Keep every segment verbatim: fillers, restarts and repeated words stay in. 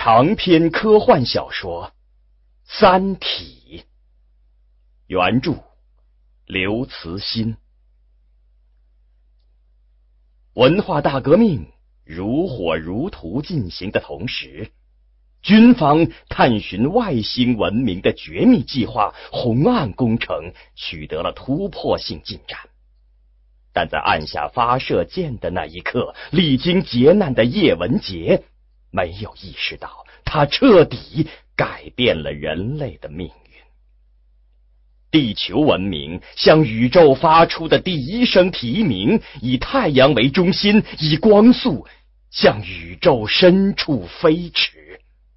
长篇科幻小说《三体》，原著刘慈欣。文化大革命如火如荼进行的同时，军方探寻外星文明的绝密计划红岸工程取得了突破性进展。但在按下发射键的那一刻，历经劫难的叶文洁没有意识到，他彻底改变了人类的命运。地球文明向宇宙发出的第一声提名，以太阳为中心，以光速向宇宙深处飞驰。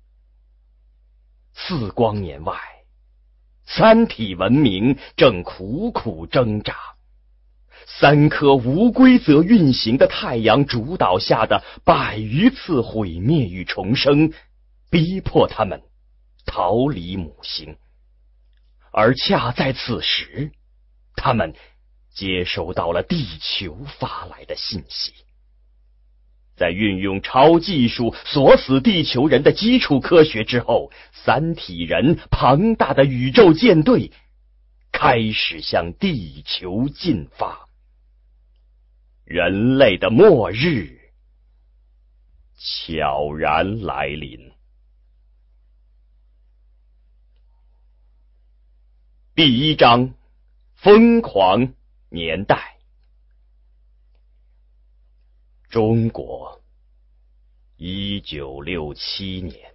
四光年外，三体文明正苦苦挣扎。三颗无规则运行的太阳主导下的百余次毁灭与重生，逼迫他们逃离母星。而恰在此时，他们接收到了地球发来的信息。在运用超技术锁死地球人的基础科学之后，三体人庞大的宇宙舰队开始向地球进发。人类的末日悄然来临。第一章：疯狂年代。中国，一九六七年，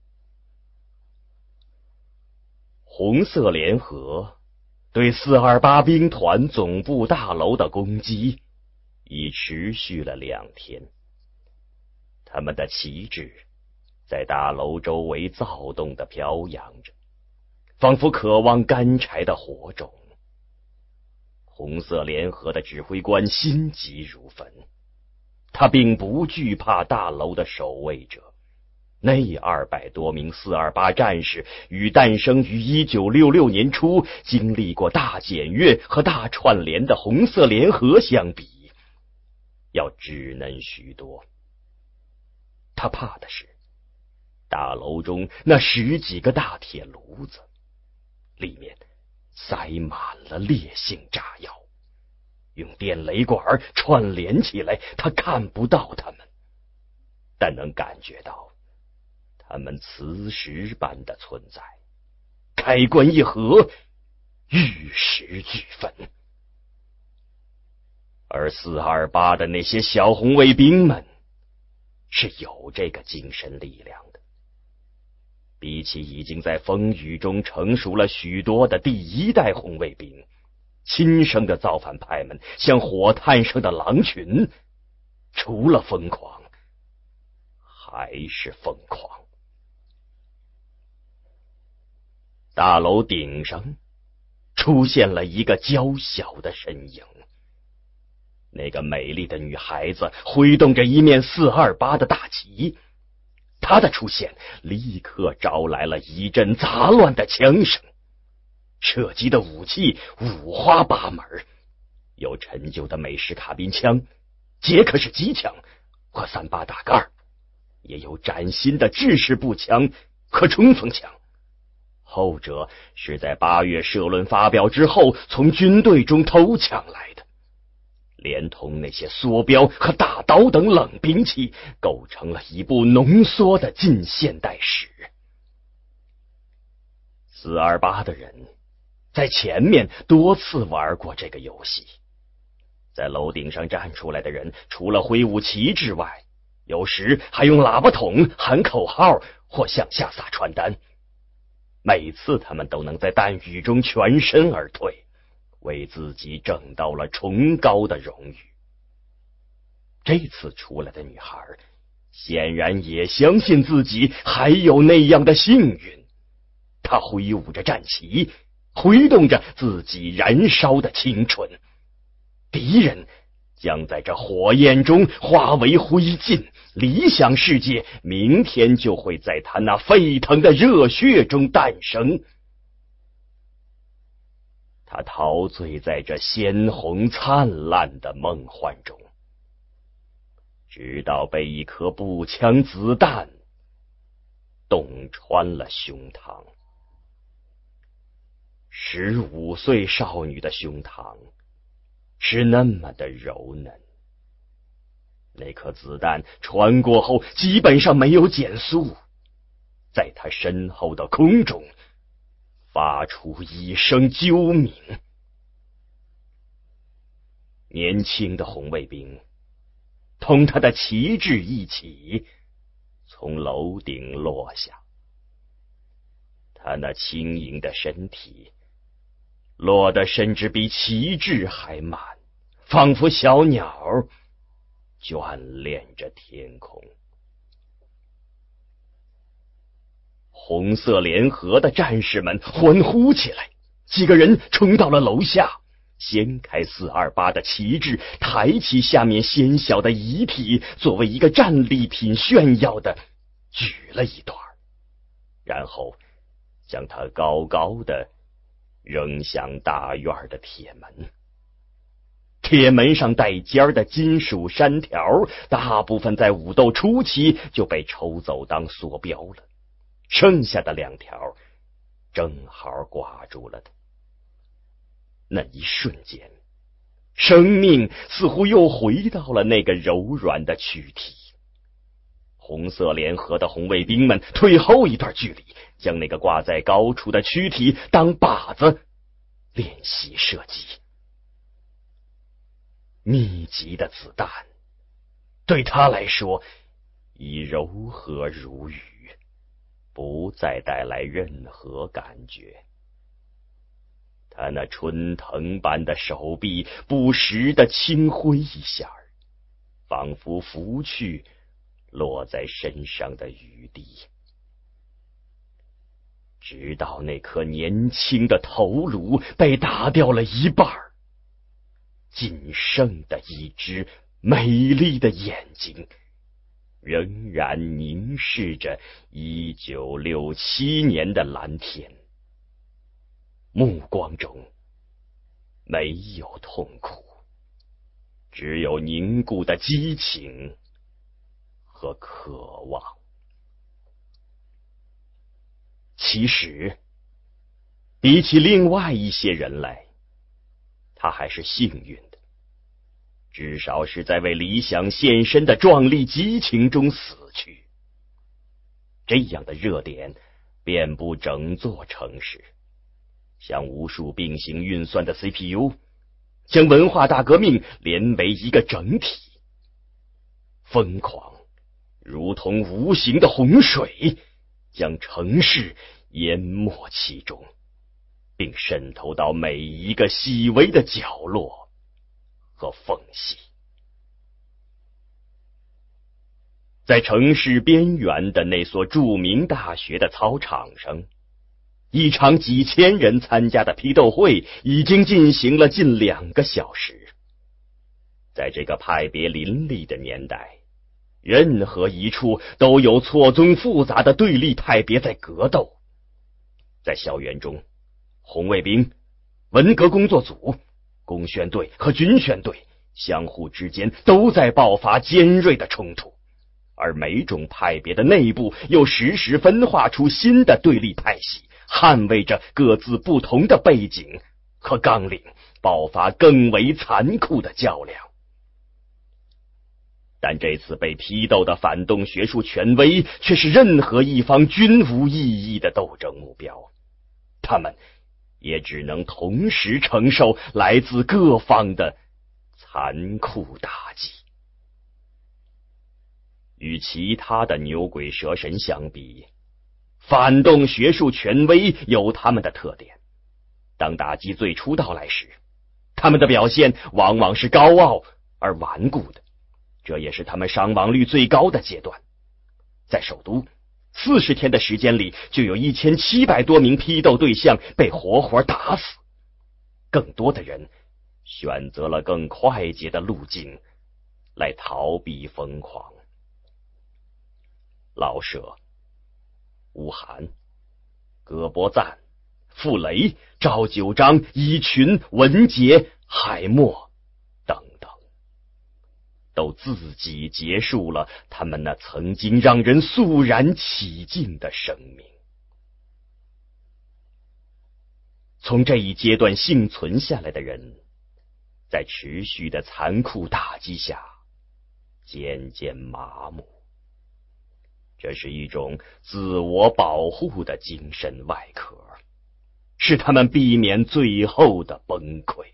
红色联合对四二八兵团总部大楼的攻击已持续了两天。他们的旗帜在大楼周围躁动地飘扬着，仿佛渴望干柴的火种。红色联合的指挥官心急如焚，他并不惧怕大楼的守卫者。那二百多名四二八战士与诞生于一九六六年初、经历过大检阅和大串联的红色联合相比，要稚嫩许多。他怕的是大楼中那十几个大铁炉子，里面塞满了烈性炸药，用电雷管串联起来，他看不到他们，但能感觉到他们磁石般的存在。开关一合，玉石俱焚。而四二八的那些小红卫兵们是有这个精神力量的。比起已经在风雨中成熟了许多的第一代红卫兵，亲生的造反派们像火炭上的狼群，除了疯狂还是疯狂。大楼顶上出现了一个娇小的身影。那个美丽的女孩子挥动着一面四二八的大旗，她的出现立刻招来了一阵杂乱的枪声。射击的武器五花八门，有陈旧的美式卡宾枪、捷克式机枪和三八大盖，也有崭新的制式步枪和冲锋枪。后者是在八月社论发表之后从军队中偷抢来的，连同那些梭镖和大刀等冷兵器，构成了一部浓缩的近现代史。四二八的人在前面多次玩过这个游戏。在楼顶上站出来的人，除了挥舞旗帜外，有时还用喇叭筒喊口号或向下撒传单。每次他们都能在弹雨中全身而退，为自己挣到了崇高的荣誉。这次出来的女孩显然也相信自己还有那样的幸运。她挥舞着战旗，挥动着自己燃烧的青春。敌人将在这火焰中化为灰烬，理想世界明天就会在他那沸腾的热血中诞生。他陶醉在这鲜红灿烂的梦幻中，直到被一颗步枪子弹洞穿了胸膛。十五岁少女的胸膛是那么的柔嫩，那颗子弹穿过后基本上没有减速，在她身后的空中发出一声啾鸣。年轻的红卫兵同他的旗帜一起从楼顶落下，他那轻盈的身体落得甚至比旗帜还慢，仿佛小鸟眷恋着天空。红色联合的战士们欢呼起来，几个人冲到了楼下，掀开四二八的旗帜，抬起下面纤小的遗体，作为一个战利品炫耀的举了一段，然后将它高高的扔向大院的铁门。铁门上带尖的金属山条大部分在武斗初期就被抽走当锁标了，剩下的两条正好挂住了它。那一瞬间，生命似乎又回到了那个柔软的躯体。红色联合的红卫兵们退后一段距离，将那个挂在高处的躯体当靶子练习射击。密集的子弹对他来说已柔和如雨，不再带来任何感觉。他那春藤般的手臂不时地轻挥一下，仿佛拂去落在身上的雨滴，直到那颗年轻的头颅被打掉了一半，仅剩的一只美丽的眼睛仍然凝视着一九六七年的蓝天，目光中没有痛苦，只有凝固的激情和渴望。其实比起另外一些人来，他还是幸运的，至少是在为理想献身的壮丽激情中死去。这样的热点遍布整座城市，像无数并行运算的 C P U， 将文化大革命连为一个整体。疯狂如同无形的洪水，将城市淹没其中，并渗透到每一个细微的角落和缝隙。在城市边缘的那所著名大学的操场上，一场几千人参加的批斗会已经进行了近两个小时。在这个派别林立的年代，任何一处都有错综复杂的对立派别在格斗。在校园中，红卫兵、文革工作组、工宣队和军宣队相互之间都在爆发尖锐的冲突，而每种派别的内部又时时分化出新的对立派系，捍卫着各自不同的背景和纲领，爆发更为残酷的较量。但这次被批斗的反动学术权威却是任何一方均无意义的斗争目标，他们也只能同时承受来自各方的残酷打击。与其他的牛鬼蛇神相比，反动学术权威有他们的特点。当打击最初到来时，他们的表现往往是高傲而顽固的，这也是他们伤亡率最高的阶段。在首都，四十天的时间里，就有一千七百多名批斗对象被活活打死。更多的人选择了更快捷的路径来逃避疯狂。老舍、吴晗、葛伯赞、傅雷、赵九章、伊群、文杰、海默等等， 都自己结束了他们那曾经让人肃然起敬的生命。从这一阶段幸存下来的人，在持续的残酷打击下渐渐麻木。这是一种自我保护的精神外壳，使他们避免最后的崩溃。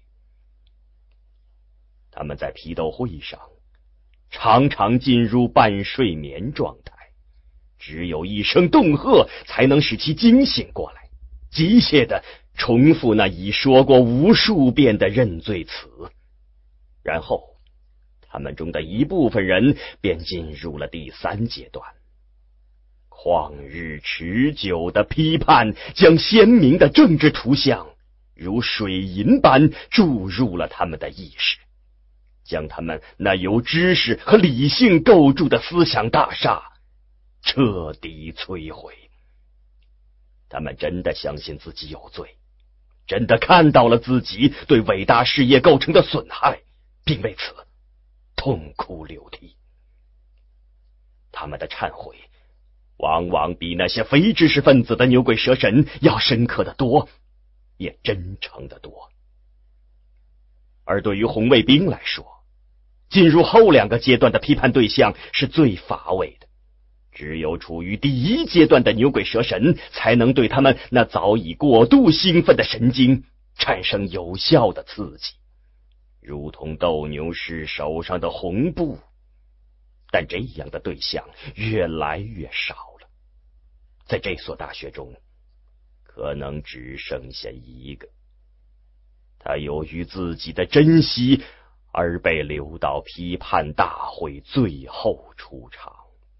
他们在批斗会上常常进入半睡眠状态，只有一声恫喝才能使其惊醒过来，机械地重复那已说过无数遍的认罪词。然后他们中的一部分人便进入了第三阶段。旷日持久的批判将鲜明的政治图像如水银般注入了他们的意识，将他们那由知识和理性构筑的思想大厦彻底摧毁。他们真的相信自己有罪，真的看到了自己对伟大事业构成的损害，并为此痛哭流涕。他们的忏悔往往比那些非知识分子的牛鬼蛇神要深刻得多，也真诚得多。而对于红卫兵来说，进入后两个阶段的批判对象是最乏味的，只有处于第一阶段的牛鬼蛇神才能对他们那早已过度兴奋的神经产生有效的刺激，如同斗牛士手上的红布。但这样的对象越来越少了，在这所大学中可能只剩下一个，他由于自己的珍惜而被留到批判大会最后出场。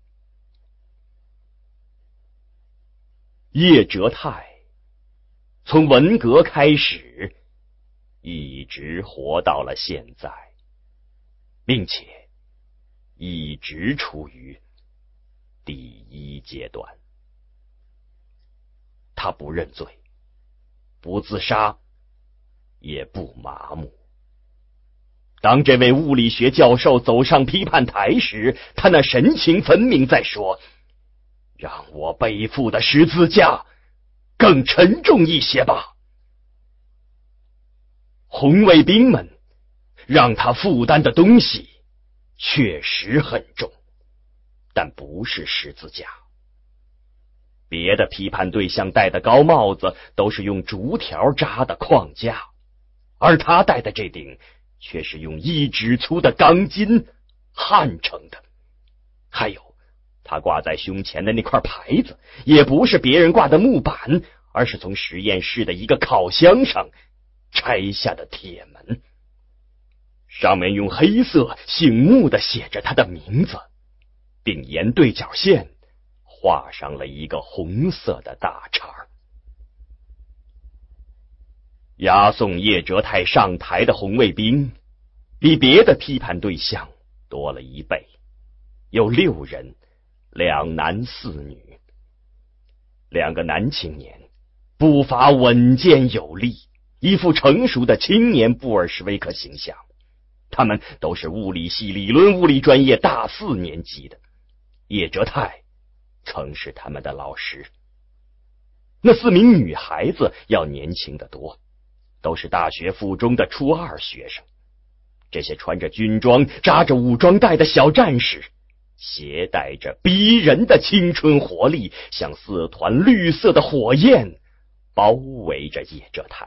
叶哲泰从文革开始一直活到了现在，并且一直处于第一阶段。他不认罪，不自杀，也不麻木。当这位物理学教授走上批判台时，他那神情分明在说：让我背负的十字架更沉重一些吧。红卫兵们让他负担的东西确实很重，但不是十字架。别的批判对象戴的高帽子都是用竹条扎的框架，而他戴的这顶却是用一指粗的钢筋焊成的。还有他挂在胸前的那块牌子也不是别人挂的木板，而是从实验室的一个烤箱上拆下的铁门，上面用黑色醒目的写着他的名字，并沿对角线画上了一个红色的大叉。押送叶哲泰上台的红卫兵比别的批判对象多了一倍，有六人，两男四女。两个男青年步伐稳健有力，一副成熟的青年布尔什维克形象。他们都是物理系理论物理专业大四年级的，叶哲泰曾是他们的老师。那四名女孩子要年轻得多，都是大学附中的初二学生。这些穿着军装扎着武装带的小战士携带着逼人的青春活力，像四团绿色的火焰包围着叶哲泰。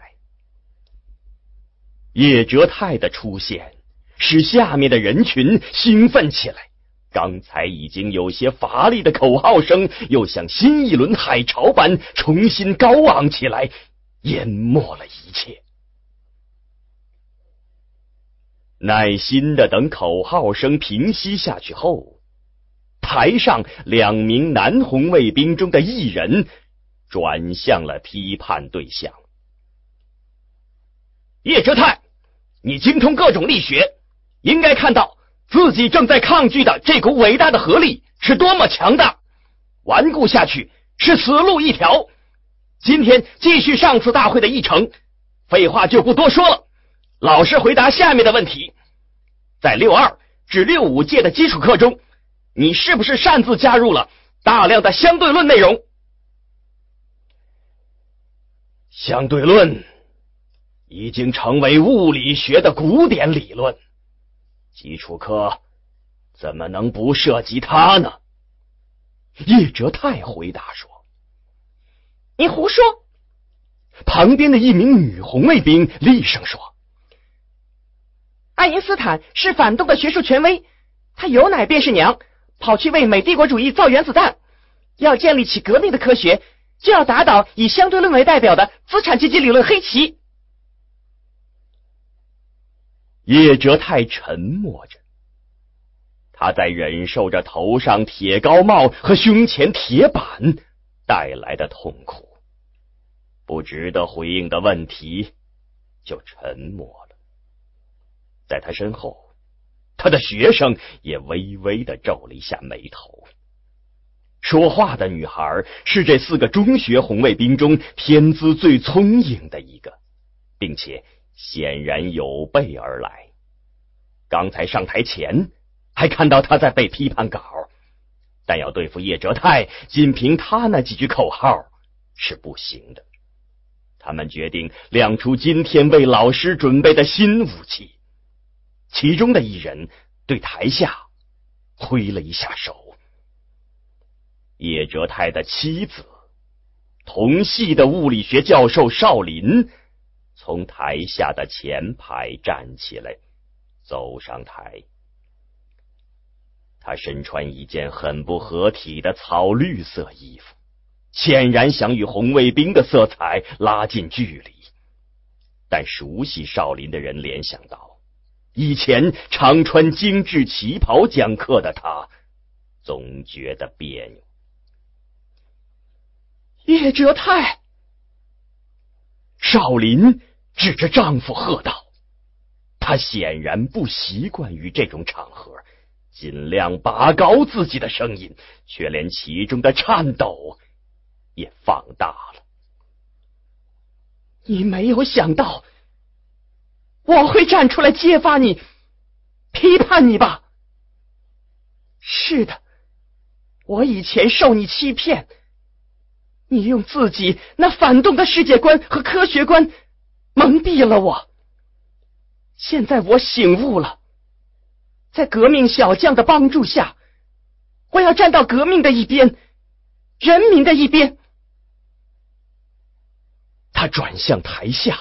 叶哲泰的出现使下面的人群兴奋起来，刚才已经有些乏力的口号声又像新一轮海潮般重新高昂起来，淹没了一切。耐心的等口号声平息下去后，台上两名男红卫兵中的一人转向了批判对象。叶哲泰，你精通各种力学，应该看到自己正在抗拒的这股伟大的合力是多么强大，顽固下去是死路一条。今天继续上次大会的议程，废话就不多说了，老实回答下面的问题。在六二至六五届的基础课中，你是不是擅自加入了大量的相对论内容？相对论已经成为物理学的古典理论，基础课怎么能不涉及它呢？叶哲泰回答说。你胡说！旁边的一名女红卫兵厉声说。爱因斯坦是反动的学术权威，他有奶便是娘，跑去为美帝国主义造原子弹。要建立起革命的科学，就要打倒以相对论为代表的资产阶级理论黑旗。叶哲泰沉默着，他在忍受着头上铁高帽和胸前铁板带来的痛苦。不值得回应的问题就沉默了。在他身后，他的学生也微微地皱了一下眉头。说话的女孩是这四个中学红卫兵中天资最聪颖的一个，并且显然有备而来。刚才上台前还看到他在背批判稿，但要对付叶哲泰，仅凭他那几句口号是不行的。他们决定亮出今天为老师准备的新武器。其中的一人对台下挥了一下手。叶哲泰的妻子，同系的物理学教授少林，从台下的前排站起来，走上台。他身穿一件很不合体的草绿色衣服，显然想与红卫兵的色彩拉近距离。但熟悉少林的人联想到，以前常穿精致旗袍讲课的他，总觉得别扭。叶哲泰！少林指着丈夫喝道，他显然不习惯于这种场合，尽量拔高自己的声音，却连其中的颤抖也放大了。你没有想到我会站出来揭发你，批判你吧？是的，我以前受你欺骗，你用自己那反动的世界观和科学观蒙蔽了我。现在我醒悟了，在革命小将的帮助下，我要站到革命的一边，人民的一边。他转向台下，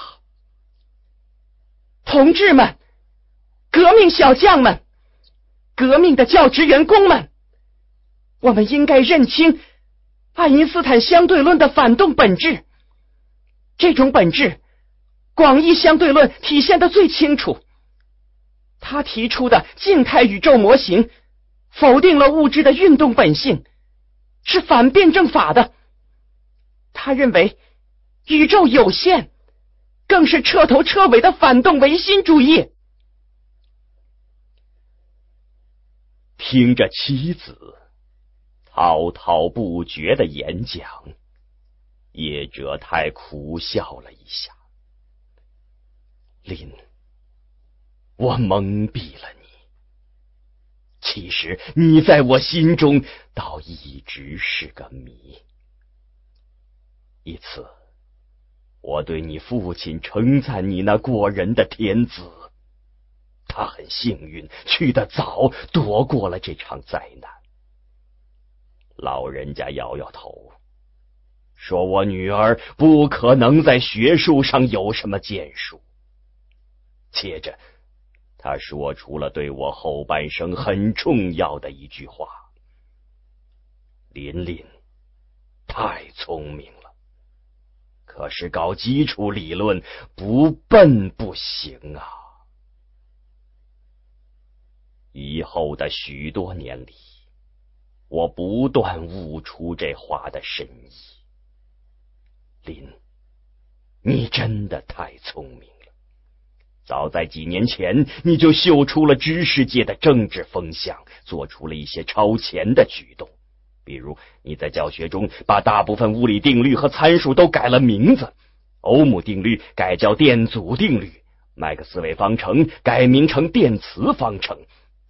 同志们，革命小将们，革命的教职员工们，我们应该认清爱因斯坦相对论的反动本质。这种本质，广义相对论体现得最清楚。他提出的静态宇宙模型否定了物质的运动本性，是反辩证法的。他认为宇宙有限，更是彻头彻尾的反动唯心主义。听着妻子滔滔不绝的演讲，叶哲泰苦笑了一下。林，我蒙蔽了你，其实你在我心中倒一直是个谜。一次，我对你父亲称赞你那过人的天资，他很幸运，去得早，躲过了这场灾难。老人家摇摇头，说我女儿不可能在学术上有什么建树。接着他说出了对我后半生很重要的一句话：琳琳太聪明了，可是搞基础理论不笨不行啊。以后的许多年里，我不断悟出这话的深意。林，你真的太聪明了。早在几年前，你就嗅出了知识界的政治风向，做出了一些超前的举动。比如，你在教学中把大部分物理定律和参数都改了名字，欧姆定律改叫电阻定律，麦克斯韦方程改名成电磁方程，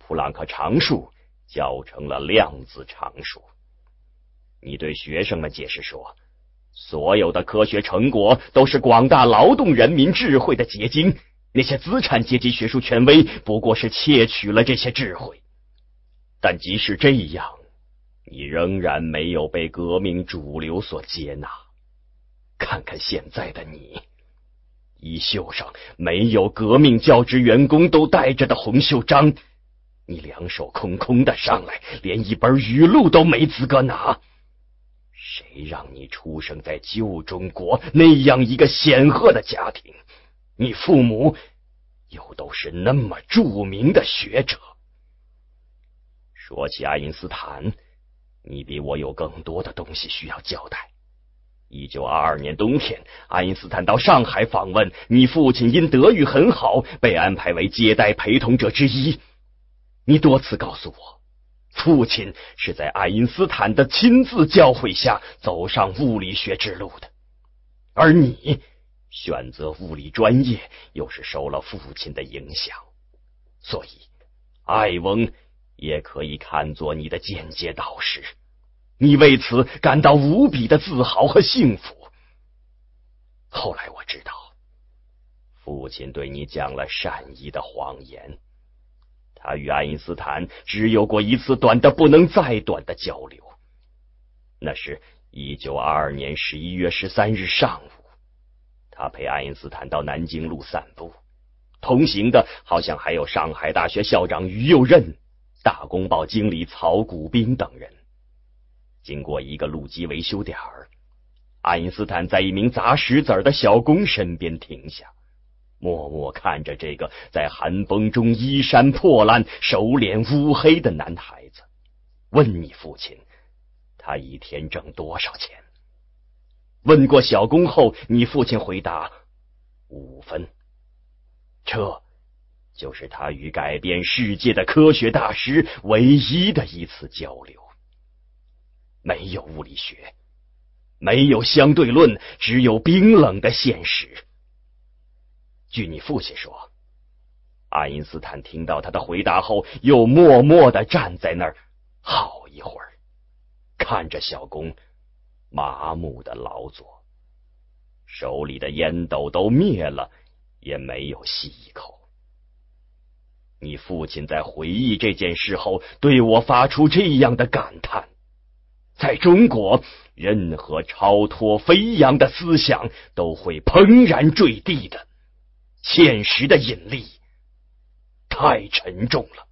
普朗克常数教成了量子常数。你对学生们解释说，所有的科学成果都是广大劳动人民智慧的结晶，那些资产阶级学术权威不过是窃取了这些智慧。但即使这样，你仍然没有被革命主流所接纳。看看现在的你，衣袖上没有革命教职员工都带着的红袖章，你两手空空的上来，连一本语录都没资格拿。谁让你出生在旧中国那样一个显赫的家庭？你父母又都是那么著名的学者。说起爱因斯坦，你比我有更多的东西需要交代。一九二二年冬天，爱因斯坦到上海访问，你父亲因德语很好，被安排为接待陪同者之一。你多次告诉我，父亲是在爱因斯坦的亲自教诲下走上物理学之路的，而你选择物理专业又是受了父亲的影响，所以艾翁也可以看作你的间接导师。你为此感到无比的自豪和幸福。后来我知道，父亲对你讲了善意的谎言。他与爱因斯坦只有过一次短的不能再短的交流，那是一九二二年十一月十三日上午。他陪爱因斯坦到南京路散步，同行的好像还有上海大学校长于右任、大公报经理曹谷兵等人。经过一个路基维修点儿，爱因斯坦在一名砸石子的小工身边停下，默默看着这个在寒风中衣衫破烂、手脸乌黑的男孩子，问你父亲他一天挣多少钱。问过小工后，你父亲回答五分。这就是他与改变世界的科学大师唯一的一次交流。没有物理学，没有相对论，只有冰冷的现实。据你父亲说，爱因斯坦听到他的回答后，又默默地站在那儿好一会儿，看着小工麻木的劳作，手里的烟斗都灭了，也没有吸一口。你父亲在回忆这件事后，对我发出这样的感叹：在中国，任何超脱飞扬的思想都会怦然坠地的，现实的引力太沉重了。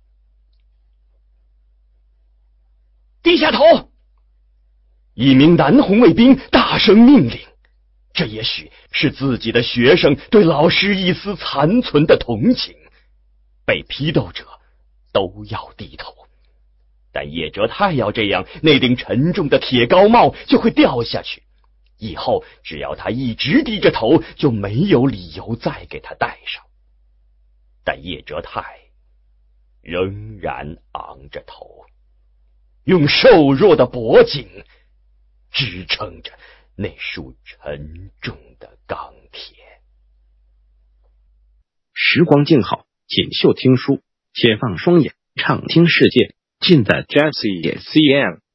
低下头！一名男红卫兵大声命令，这也许是自己的学生对老师一丝残存的同情。被批斗者都要低头，但叶哲泰要这样，那顶沉重的铁高帽就会掉下去。以后只要他一直低着头，就没有理由再给他戴上。但叶哲泰仍然昂着头，用瘦弱的脖颈支撑着那束沉重的钢铁。 时光静好，锦绣听书，解放双眼，畅听世界，尽在 J C C M。